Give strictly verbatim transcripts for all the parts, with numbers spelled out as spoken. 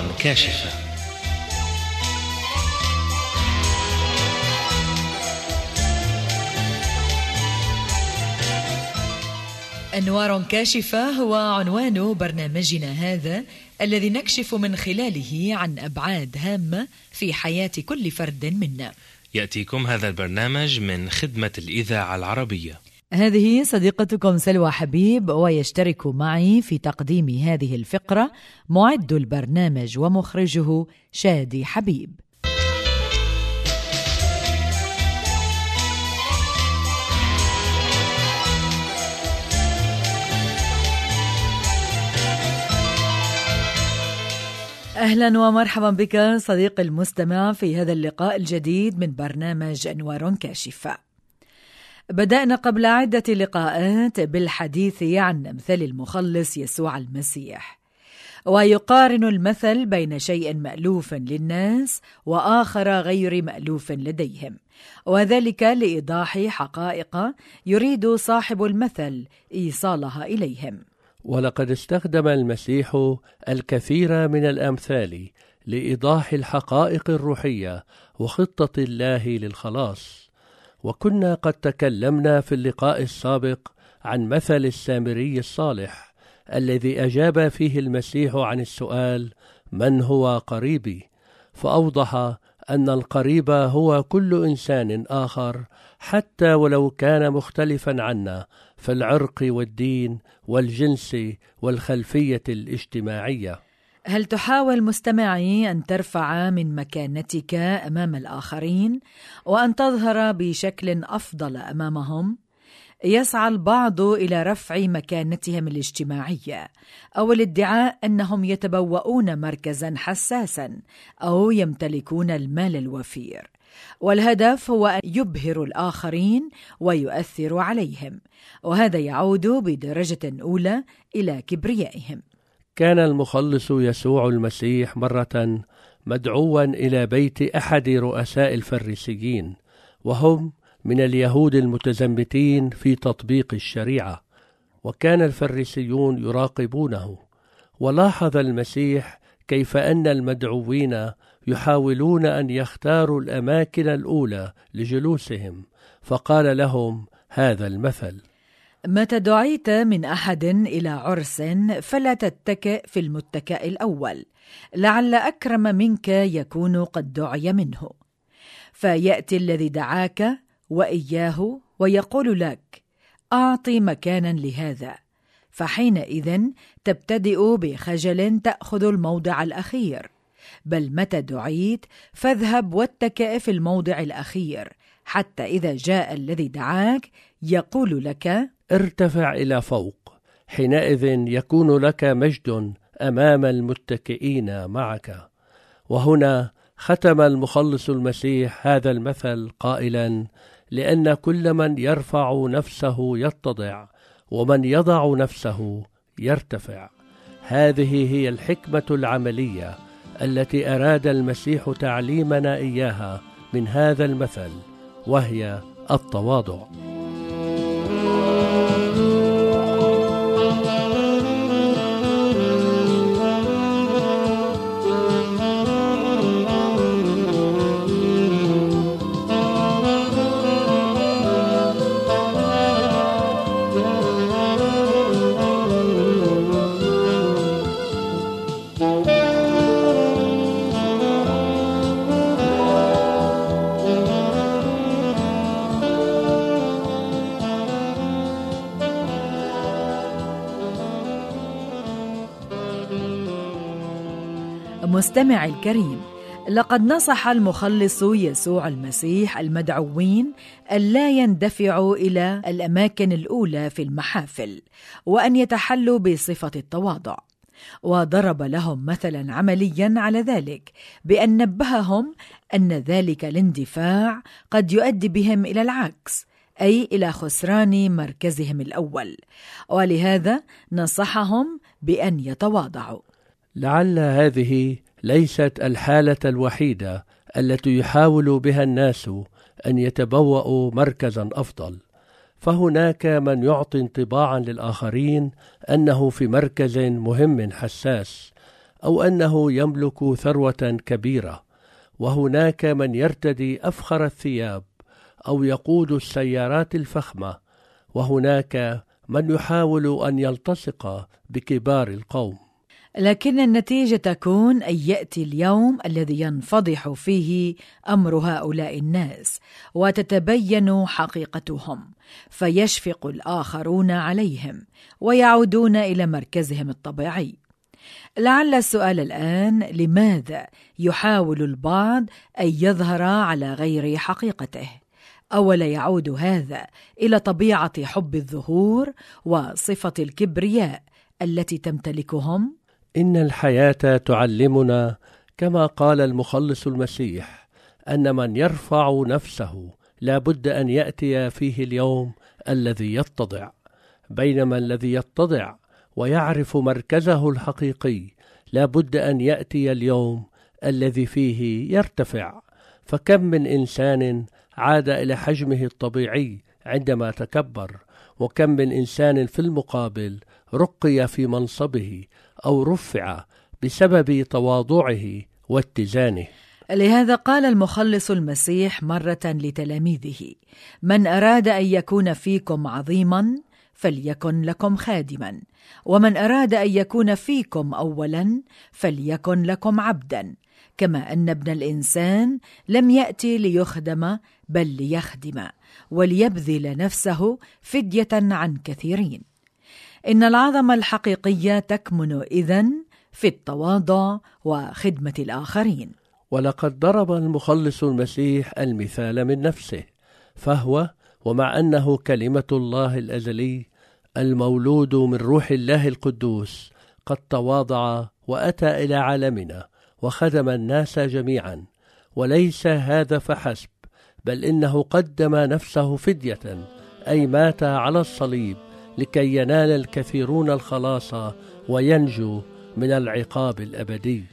كاشفة. أنوار كاشفة هو عنوان برنامجنا هذا، الذي نكشف من خلاله عن أبعاد هامة في حياة كل فرد منا. يأتيكم هذا البرنامج من خدمة الإذاعة العربية. هذه صديقتكم سلوى حبيب، ويشترك معي في تقديم هذه الفقرة معد البرنامج ومخرجه شادي حبيب. أهلا ومرحبا بك صديقي المستمع في هذا اللقاء الجديد من برنامج أنوار كاشفة. بدأنا قبل عدة لقاءات بالحديث عن أمثال المخلص يسوع المسيح، ويقارن المثل بين شيء مألوف للناس وآخر غير مألوف لديهم، وذلك لإيضاح حقائق يريد صاحب المثل إيصالها إليهم. ولقد استخدم المسيح الكثير من الأمثال لإيضاح الحقائق الروحية وخطة الله للخلاص. وكنا قد تكلمنا في اللقاء السابق عن مثل السامري الصالح الذي أجاب فيه المسيح عن السؤال من هو قريبي، فأوضح أن القريب هو كل إنسان آخر حتى ولو كان مختلفا عنا في العرق والدين والجنس والخلفية الاجتماعية. هل تحاول مستمعي أن ترفع من مكانتك أمام الآخرين وأن تظهر بشكل أفضل أمامهم؟ يسعى البعض إلى رفع مكانتهم الاجتماعية أو الادعاء أنهم يتبوؤون مركزا حساسا أو يمتلكون المال الوفير، والهدف هو أن يبهر الآخرين ويؤثر عليهم، وهذا يعود بدرجة أولى إلى كبريائهم. كان المخلص يسوع المسيح مرة مدعوا إلى بيت أحد رؤساء الفريسيين، وهم من اليهود المتزمتين في تطبيق الشريعة، وكان الفريسيون يراقبونه. ولاحظ المسيح كيف أن المدعوين يحاولون أن يختاروا الأماكن الأولى لجلوسهم، فقال لهم هذا المثل: متى دعيت من أحد إلى عرس فلا تتكئ في المتكأ الأول، لعل أكرم منك يكون قد دعي منه، فيأتي الذي دعاك وإياه ويقول لك أعطي مكانا لهذا، فحينئذ تبتدئ بخجل تأخذ الموضع الأخير، بل متى دعيت فاذهب واتكئ في الموضع الأخير، حتى إذا جاء الذي دعاك يقول لك ارتفع إلى فوق، حينئذ يكون لك مجد أمام المتكئين معك. وهنا ختم المخلص المسيح هذا المثل قائلا: لأن كل من يرفع نفسه يتضع، ومن يضع نفسه يرتفع. هذه هي الحكمة العملية التي أراد المسيح تعليمنا إياها من هذا المثل، وهي التواضع. مستمع الكريم، لقد نصح المخلص يسوع المسيح المدعوين ألا يندفعوا إلى الأماكن الأولى في المحافل، وأن يتحلوا بصفة التواضع، وضرب لهم مثلا عمليا على ذلك بأن نبههم أن ذلك الاندفاع قد يؤدي بهم إلى العكس، أي إلى خسران مركزهم الأول، ولهذا نصحهم بأن يتواضعوا. لعل هذه ليست الحالة الوحيدة التي يحاول بها الناس أن يتبوأوا مركزا أفضل، فهناك من يعطي انطباعا للآخرين أنه في مركز مهم حساس، أو أنه يملك ثروة كبيرة، وهناك من يرتدي أفخر الثياب أو يقود السيارات الفخمة، وهناك من يحاول أن يلتصق بكبار القوم. لكن النتيجة تكون أن يأتي اليوم الذي ينفضح فيه أمر هؤلاء الناس وتتبين حقيقتهم، فيشفق الآخرون عليهم ويعودون إلى مركزهم الطبيعي. لعل السؤال الآن: لماذا يحاول البعض أن يظهر على غير حقيقته؟ أولا يعود هذا إلى طبيعة حب الظهور وصفة الكبرياء التي تمتلكهم؟ إن الحياة تعلمنا كما قال المخلص المسيح أن من يرفع نفسه لا بد أن يأتي فيه اليوم الذي يتضع، بينما الذي يتضع ويعرف مركزه الحقيقي لا بد أن يأتي اليوم الذي فيه يرتفع. فكم من إنسان عاد إلى حجمه الطبيعي عندما تكبر، وكم من إنسان في المقابل رقي في منصبه أو رفع بسبب تواضعه واتزانه. لهذا قال المخلص المسيح مرة لتلاميذه: من أراد أن يكون فيكم عظيما فليكن لكم خادما، ومن أراد أن يكون فيكم أولا فليكن لكم عبدا، كما أن ابن الإنسان لم يأتي ليخدم بل ليخدم وليبذل نفسه فدية عن كثيرين. إن العظمة الحقيقية تكمن إذن في التواضع وخدمة الآخرين. ولقد ضرب المخلص المسيح المثال من نفسه، فهو ومع أنه كلمة الله الأزلي المولود من روح الله القدوس قد تواضع وأتى إلى عالمنا وخدم الناس جميعا، وليس هذا فحسب، بل إنه قدم نفسه فدية، أي مات على الصليب لكي ينال الكثيرون الخلاص وينجو من العقاب الأبدي.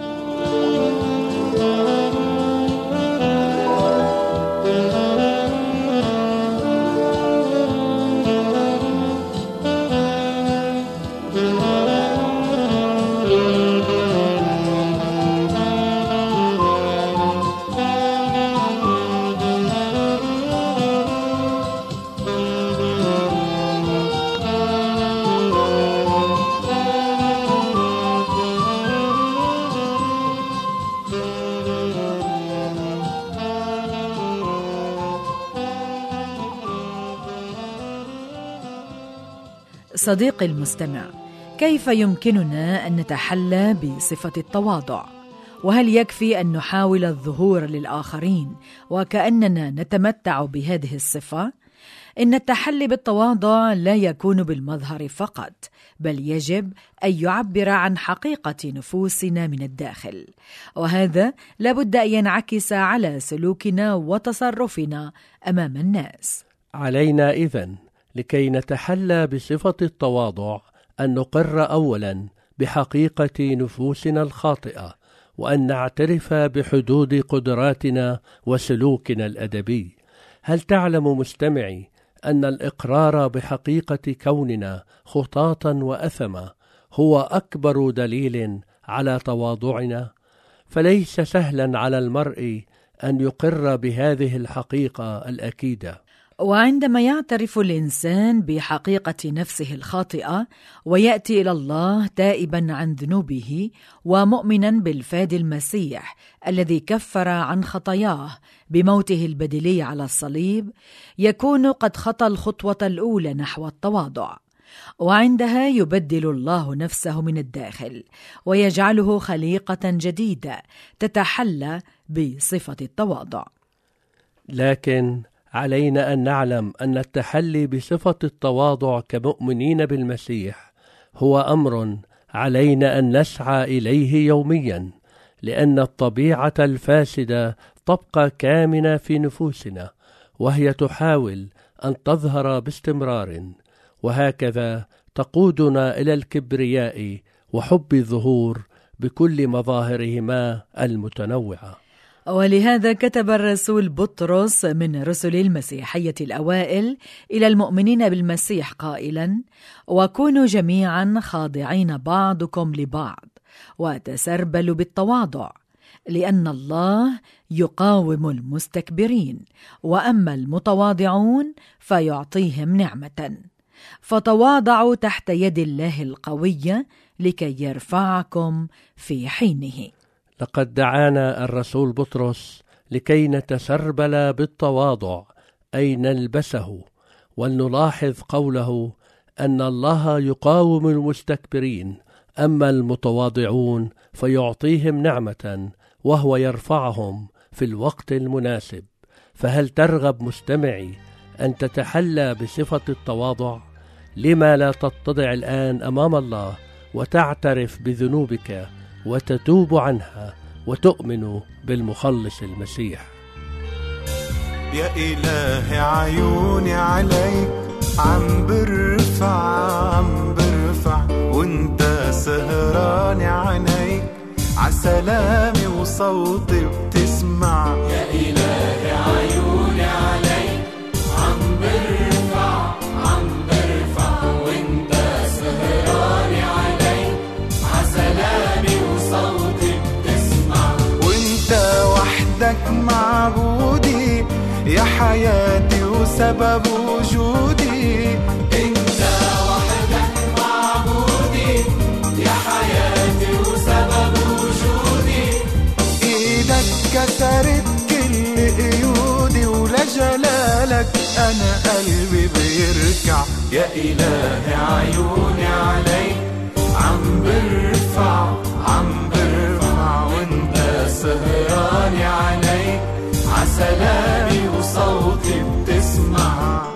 صديقي المستمع، كيف يمكننا أن نتحلى بصفة التواضع؟ وهل يكفي أن نحاول الظهور للآخرين وكأننا نتمتع بهذه الصفة؟ إن التحلي بالتواضع لا يكون بالمظهر فقط، بل يجب أن يعبر عن حقيقة نفوسنا من الداخل، وهذا لابد أن ينعكس على سلوكنا وتصرفنا أمام الناس. علينا إذن لكي نتحلى بصفة التواضع أن نقر أولا بحقيقة نفوسنا الخاطئة، وأن نعترف بحدود قدراتنا وسلوكنا الأدبي. هل تعلم مستمعي أن الإقرار بحقيقة كوننا خطاطا وأثما هو أكبر دليل على تواضعنا؟ فليس سهلا على المرء أن يقر بهذه الحقيقة الأكيدة. وعندما يعترف الإنسان بحقيقة نفسه الخاطئة ويأتي إلى الله تائبا عن ذنوبه ومؤمنا بالفاد المسيح الذي كفر عن خطاياه بموته البديلي على الصليب، يكون قد خطى الخطوة الأولى نحو التواضع، وعندها يبدل الله نفسه من الداخل ويجعله خليقة جديدة تتحلى بصفة التواضع. لكن علينا أن نعلم أن التحلي بصفة التواضع كمؤمنين بالمسيح هو أمر علينا أن نسعى إليه يوميا، لأن الطبيعة الفاسدة تبقى كامنة في نفوسنا، وهي تحاول أن تظهر باستمرار، وهكذا تقودنا إلى الكبرياء وحب الظهور بكل مظاهرهما المتنوعة. ولهذا كتب الرسول بطرس من رسل المسيحية الأوائل إلى المؤمنين بالمسيح قائلا: وكونوا جميعا خاضعين بعضكم لبعض وتسربلوا بالتواضع، لأن الله يقاوم المستكبرين، وأما المتواضعون فيعطيهم نعمة. فتواضعوا تحت يد الله القوية لكي يرفعكم في حينه. لقد دعانا الرسول بطرس لكي نتسربل بالتواضع أي نلبسه، ولنلاحظ قوله أن الله يقاوم المستكبرين، أما المتواضعون فيعطيهم نعمة وهو يرفعهم في الوقت المناسب. فهل ترغب مستمعي أن تتحلى بصفة التواضع؟ لما لا تتضع الآن أمام الله وتعترف بذنوبك وتتوب عنها وتؤمن بالمخلص المسيح؟ يا إلهي عيوني عليك، عم برفع عم برفع وانت سهراني عينيك، عسلامي وصوتي بتسمع. يا إلهي عيوني عليك، عم برفع عم برفع وانت سهراني عينيك، عسلامي وصوتي بتسمع. وانت وحدك معبودي، يا حياتي وسبب وجودي. انت وحدك معبودي، يا حياتي وسبب وجودي. ايدك كسرت كل قيودي، ولجلالك انا قلبي بيركع. يا الهي عيوني عليك، عم برفع عم برفع وانت سهراني عليك، عسلامي وصوتي بتسمع.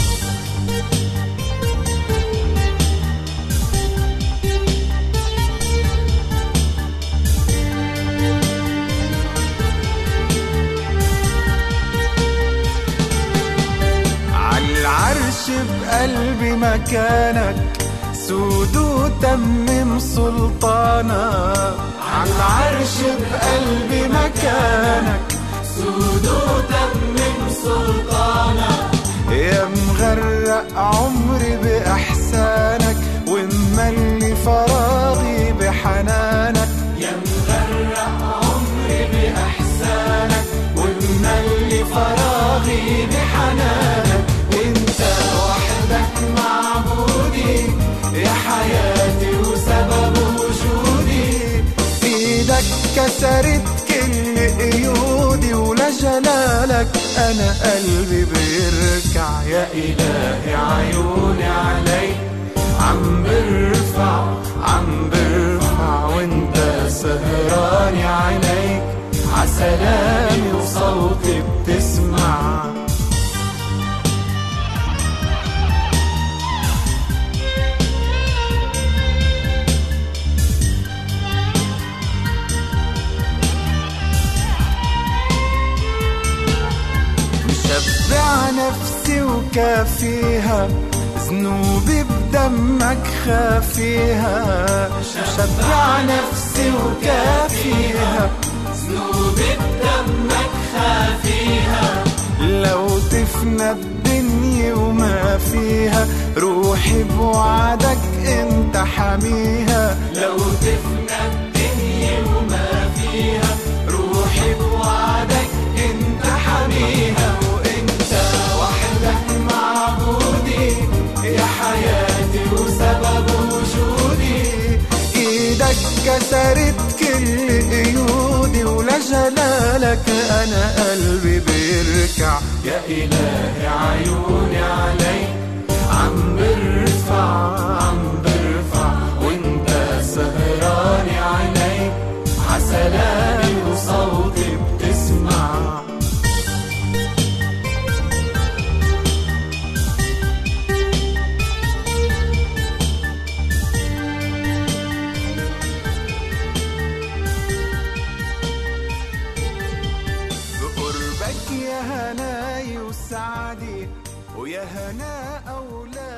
عالعرش بقلبي مكانك، سود وتمم سلطانك. عالعرش بقلبي مكانك، سود وتمم سلطانك. يا مغرق عمري بإحسانك، ومملي فراغي بحنانك. يا مغرق عمري بإحسانك، ومملي فراغي بحنانك. وانت وحدك معبودي، يا حياتي وسبب وجودي. ايدك كسرت كل قيودي، ولجلالك أنا قلبي بيركع. يا إلهي عيوني عليك، عم برفع عم برفع وانت سهراني عينيك، عسلامي وصوتي بتسمع. شبع نفسي وكافيها، ذنوبي بدمك خافيها. شبع نفسي وكافيها، ذنوبي بدمك خافيها. لو تفنى الدنيا وما فيها، روحي بوعدك انت حميها. لو تفنى الدنيا وما فيها، روحي بوعدك انت حميها. يا حياتي وسبب وجودي. ايدك كسرت كل قيودي، ولجلالك انا قلبي بيركع. يا الهي عيوني عليك، عم برفع عم برفع وانت سهراني عينيك، عسلامي وصوتي بتسمع. يا هناي وسعدي، ويا هنا أولادي.